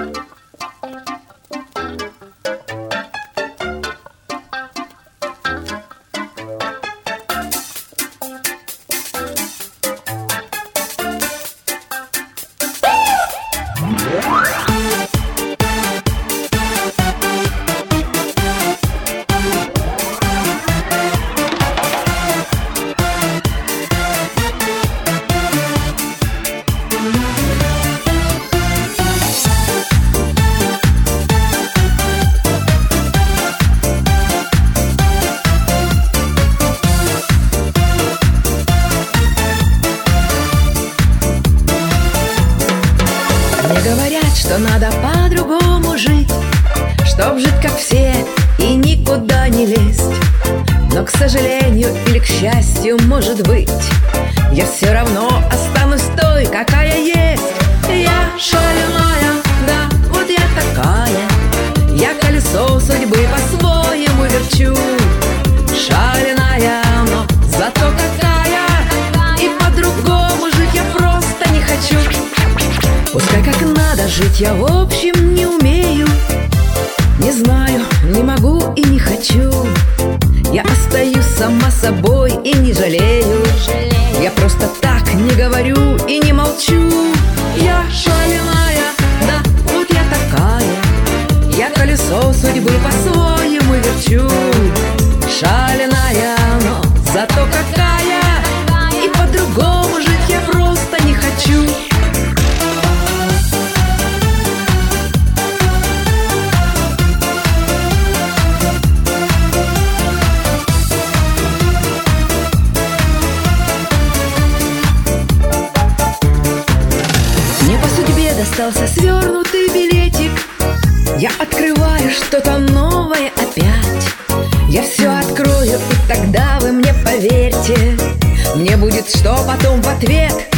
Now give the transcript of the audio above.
Говорят, что надо по-другому жить, чтоб жить как все и никуда не лезть. Но, к сожалению или к счастью, может быть, я все равно останусь той, какая есть. Я шальная, да, вот я такая. Я колесо судьбы по-своему верчу. Шальная, но зато какая. И по-другому жить я просто не хочу. Пускай как надо жить я в общем не умею. Не знаю, не могу и не хочу. Я остаюсь сама собой и не жалею. Я просто так не говорю и не молчу. Я шальная, да, вот я такая. Я колесо судьбы по-своему верчу. Шальная, но зато какая. И по-другому жить я просто не хочу. Достался свернутый билетик. Я открываю что-то новое опять. Я все открою, и тогда вы мне поверьте. Мне будет что потом в ответ